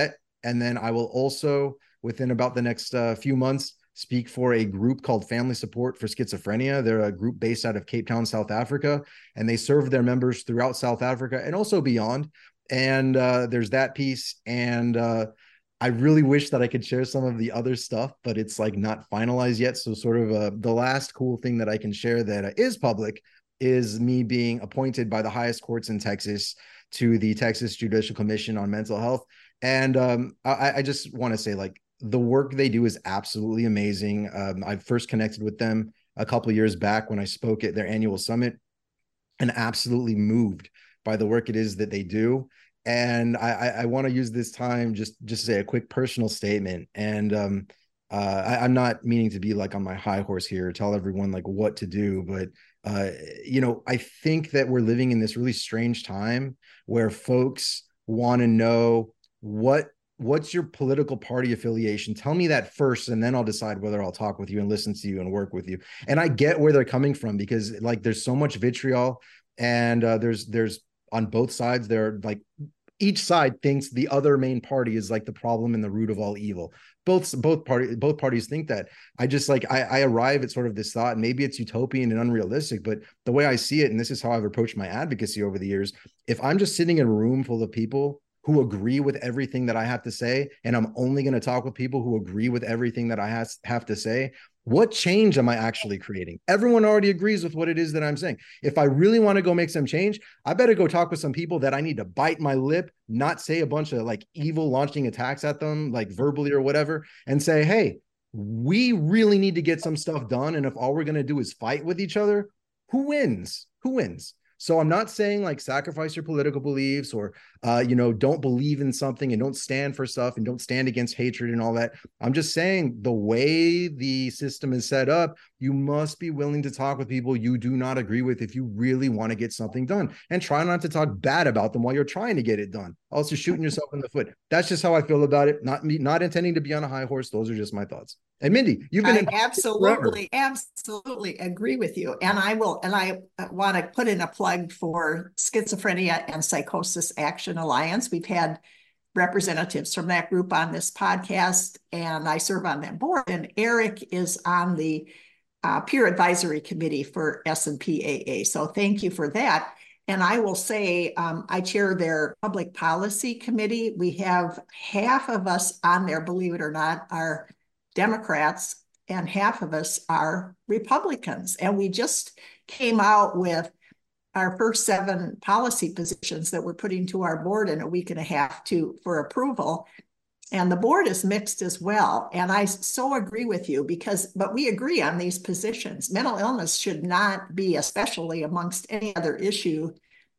And then I will also, within about the next uh, few months, speak for a group called Family Support for Schizophrenia. They're a group based out of Cape Town, South Africa, and they serve their members throughout South Africa and also beyond. And uh, there's that piece. And uh, I really wish that I could share some of the other stuff, but it's like not finalized yet. So sort of uh, the last cool thing that I can share that is public is me being appointed by the highest courts in Texas to the Texas Judicial Commission on Mental Health. And um, I, I just want to say, like, the work they do is absolutely amazing. Um, I first connected with them a couple of years back when I spoke at their annual summit, and absolutely moved by the work it is that they do. And I, I, I want to use this time just just say a quick personal statement. And um, uh, I, I'm not meaning to be like on my high horse here, tell everyone like what to do, but uh, you know, I think that we're living in this really strange time where folks want to know what what's your political party affiliation? Tell me that first, and then I'll decide whether I'll talk with you and listen to you and work with you. And I get where they're coming from, because like there's so much vitriol, and uh, there's there's on both sides, they're like, each side thinks the other main party is like the problem and the root of all evil. Both both parties both parties think that. I just like I, I arrive at sort of this thought, and maybe it's utopian and unrealistic, but the way I see it, and this is how I've approached my advocacy over the years, if I'm just sitting in a room full of people who agree with everything that I have to say, and I'm only going to talk with people who agree with everything that I has, have to say, what change am I actually creating? Everyone already agrees with what it is that I'm saying. If I really want to go make some change, I better go talk with some people that I need to bite my lip, not say a bunch of like evil launching attacks at them, like verbally or whatever, and say, hey, we really need to get some stuff done. And if all we're going to do is fight with each other, who wins? Who wins? So I'm not saying like sacrifice your political beliefs, or, uh, you know, don't believe in something and don't stand for stuff and don't stand against hatred and all that. I'm just saying the way the system is set up, you must be willing to talk with people you do not agree with if you really want to get something done, and try not to talk bad about them while you're trying to get it done. Also shooting yourself in the foot. That's just how I feel about it. Not me, not intending to be on a high horse. Those are just my thoughts. And Mindy, you've been I absolutely, absolutely agree with you. And I will, and I want to put in a plug for Schizophrenia and Psychosis Action Alliance. We've had representatives from that group on this podcast, and I serve on that board. And Eric is on the uh, peer advisory committee for S and P A A. So thank you for that. And I will say, um, I chair their public policy committee. We have half of us on there, believe it or not, are Democrats, and half of us are Republicans. And we just came out with our first seven policy positions that we're putting to our board in a week and a half to for approval. And the board is mixed as well. And I so agree with you, because, but we agree on these positions. Mental illness should not be, especially amongst any other issue,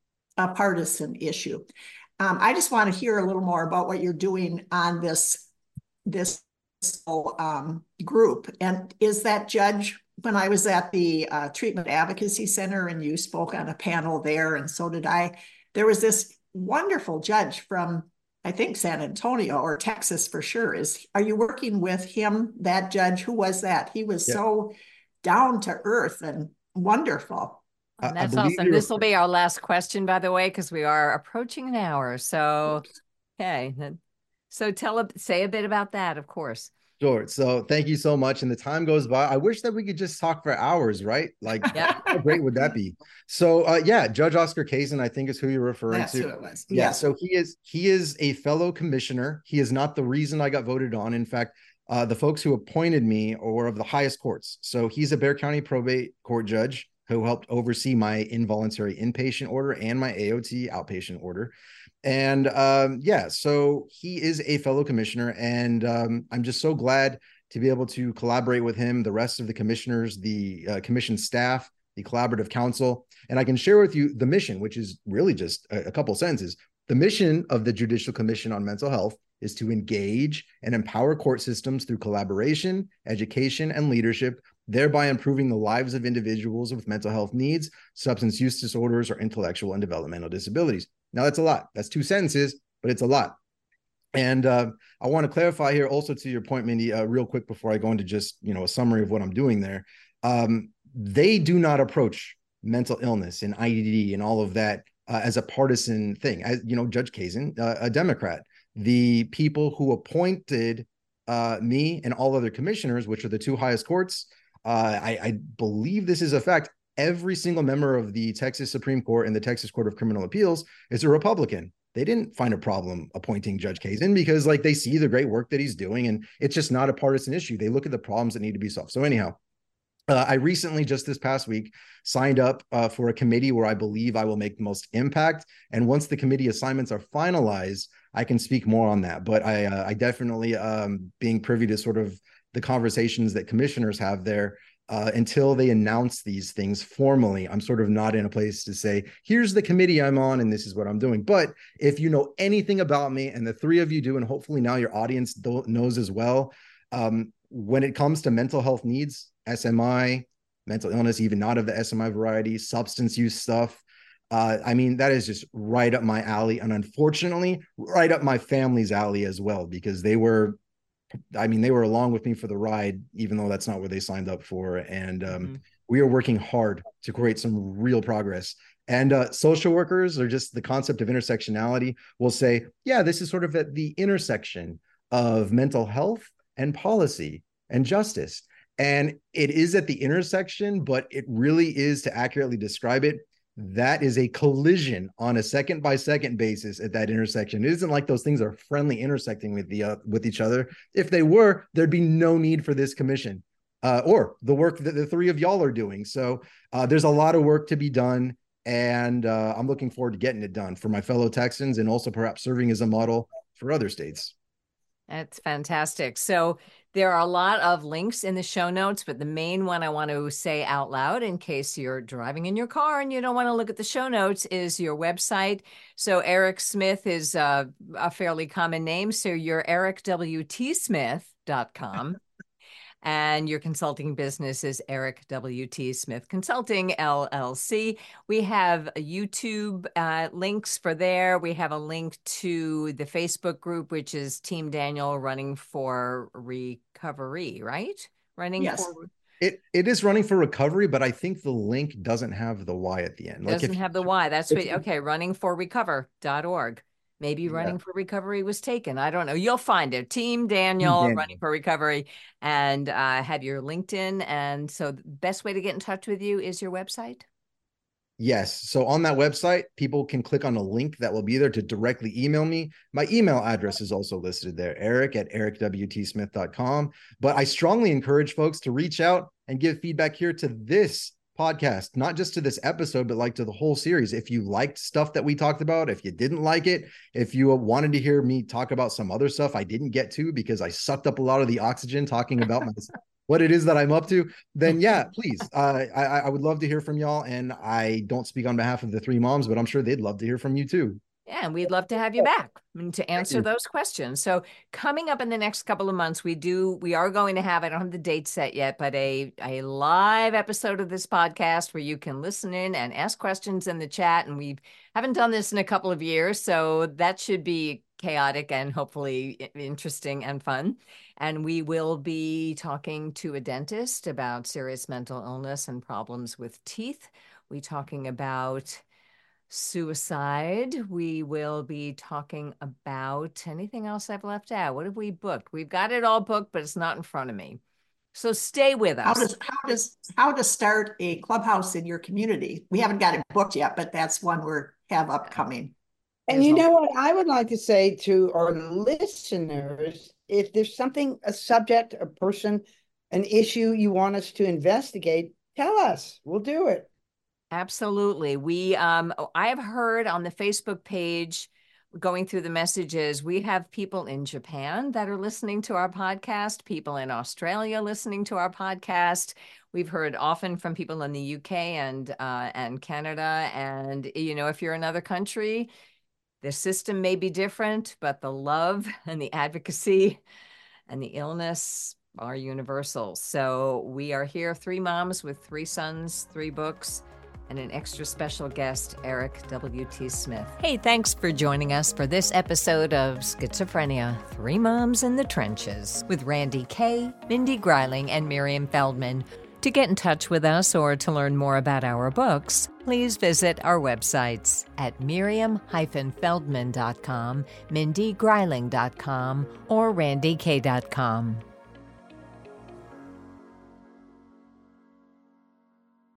a partisan issue. Um, I just want to hear a little more about what you're doing on this, this um, group. And is that, Judge, when I was at the uh, Treatment Advocacy Center and you spoke on a panel there, and so did I, there was this wonderful judge from, I think, San Antonio or Texas for sure. Is, are you working with him, that judge? Who was that? He was yeah. so down to earth and wonderful. And that's awesome. This will be our last question, by the way, because we are approaching an hour. So, okay. So tell, say a bit about that, of course. Sure. So thank you so much. And the time goes by. I wish that we could just talk for hours, right? Like, yeah. How great would that be? So uh, yeah, Judge Oscar Kazin, I think, is who you're referring That's to. Who it was. Yeah. yeah. So he is, he is a fellow commissioner. He is not the reason I got voted on. In fact, uh, the folks who appointed me were of the highest courts. So he's a Bexar County probate court judge who helped oversee my involuntary inpatient order and my A O T outpatient order. And um, yeah, so he is a fellow commissioner, and um, I'm just so glad to be able to collaborate with him, the rest of the commissioners, the uh, commission staff, the collaborative council. And I can share with you the mission, which is really just a, a couple sentences. The mission of the Judicial Commission on Mental Health is to engage and empower court systems through collaboration, education, and leadership, thereby improving the lives of individuals with mental health needs, substance use disorders, or intellectual and developmental disabilities. Now, that's a lot. That's two sentences, but it's a lot. And uh, I want to clarify here also to your point, Mindy, uh, real quick before I go into just, you know, a summary of what I'm doing there. Um, they do not approach mental illness and I D D and all of that uh, as a partisan thing. As you know, Judge Kazin, uh, a Democrat. the people who appointed uh, me and all other commissioners, which are the two highest courts. Uh, I, I believe this is a fact. Every single member of the Texas Supreme Court and the Texas Court of Criminal Appeals is a Republican. They didn't find a problem appointing Judge Kazin because like they see the great work that he's doing, and it's just not a partisan issue. They look at the problems that need to be solved. So anyhow, uh, I recently, just this past week, signed up uh, for a committee where I believe I will make the most impact. And once the committee assignments are finalized, I can speak more on that. But I, uh, I definitely, um, being privy to sort of the conversations that commissioners have there, Uh, until they announce these things formally, I'm sort of not in a place to say, here's the committee I'm on and this is what I'm doing. But if you know anything about me, and the three of you do, and hopefully now your audience knows as well, um, when it comes to mental health needs, S M I, mental illness, even not of the S M I variety, substance use stuff, uh, I mean, that is just right up my alley. And unfortunately, right up my family's alley as well, because they were I mean, they were along with me for the ride, even though that's not what they signed up for. And um, mm-hmm. we are working hard to create some real progress. And uh, social workers, or just the concept of intersectionality, will say, yeah, this is sort of at the intersection of mental health and policy and justice. And it is at the intersection, but it really is, to accurately describe it, that is a collision on a second by second basis at that intersection. It isn't like those things are friendly intersecting with the uh, with each other. If they were, there'd be no need for this commission uh, or the work that the three of y'all are doing. So uh, there's a lot of work to be done, and uh, I'm looking forward to getting it done for my fellow Texans, and also perhaps serving as a model for other states. That's fantastic. So there are a lot of links in the show notes, but the main one I want to say out loud, in case you're driving in your car and you don't want to look at the show notes, is your website. So Eric Smith is uh, a fairly common name. So you're eric w t smith dot com. And your consulting business is Eric W T Smith Consulting, L L C. We have YouTube uh, links for there. We have a link to the Facebook group, which is Team Daniel Running for Recovery, right? Running yes. for It it is Running for Recovery, but I think the link doesn't have the Y at the end. Like doesn't if, have the Y. That's what, okay, running for recover dot org. Maybe yeah. Running for Recovery was taken. I don't know. You'll find it. Team Daniel, Daniel. Running for Recovery, and uh, have your LinkedIn. And so the best way to get in touch with you is your website? Yes. So on that website, people can click on a link that will be there to directly email me. My email address is also listed there, Eric at eric w t smith dot com. But I strongly encourage folks to reach out and give feedback here to this podcast, not just to this episode, but like to the whole series. If you liked stuff that we talked about, if you didn't like it, if you wanted to hear me talk about some other stuff I didn't get to because I sucked up a lot of the oxygen talking about my, what it is that I'm up to, then yeah, please. Uh, I, I would love to hear from y'all. And I don't speak on behalf of the three moms, but I'm sure they'd love to hear from you too. Yeah, and we'd love to have you back to answer those questions. So coming up in the next couple of months, we do, we are going to have, I don't have the date set yet, but a, a live episode of this podcast where you can listen in and ask questions in the chat. And we haven't done this in a couple of years, so that should be chaotic and hopefully interesting and fun. And we will be talking to a dentist about serious mental illness and problems with teeth. We're talking about suicide. We will be talking about anything else I've left out. What have we booked? We've got it all booked, but it's not in front of me. So stay with us. How does how does how to start a clubhouse in your community? We haven't got it booked yet, but that's one we have upcoming. And you know what I would like to say to our listeners, if there's something, a subject, a person, an issue you want us to investigate, tell us. We'll do it. Absolutely. We, um, I have heard on the Facebook page, going through the messages, we have people in Japan that are listening to our podcast, people in Australia listening to our podcast. We've heard often from people in the U K and, uh, and Canada. And, you know, if you're another country, the system may be different, but the love and the advocacy and the illness are universal. So we are here, three moms with three sons, three books, and an extra special guest, Eric W T Smith. Hey, thanks for joining us for this episode of Schizophrenia, Three Moms in the Trenches with Randy Kay, Mindy Greiling, and Miriam Feldman. To get in touch with us or to learn more about our books, please visit our websites at miriam dash feldman dot com, mindy greiling dot com, or randy k dot com.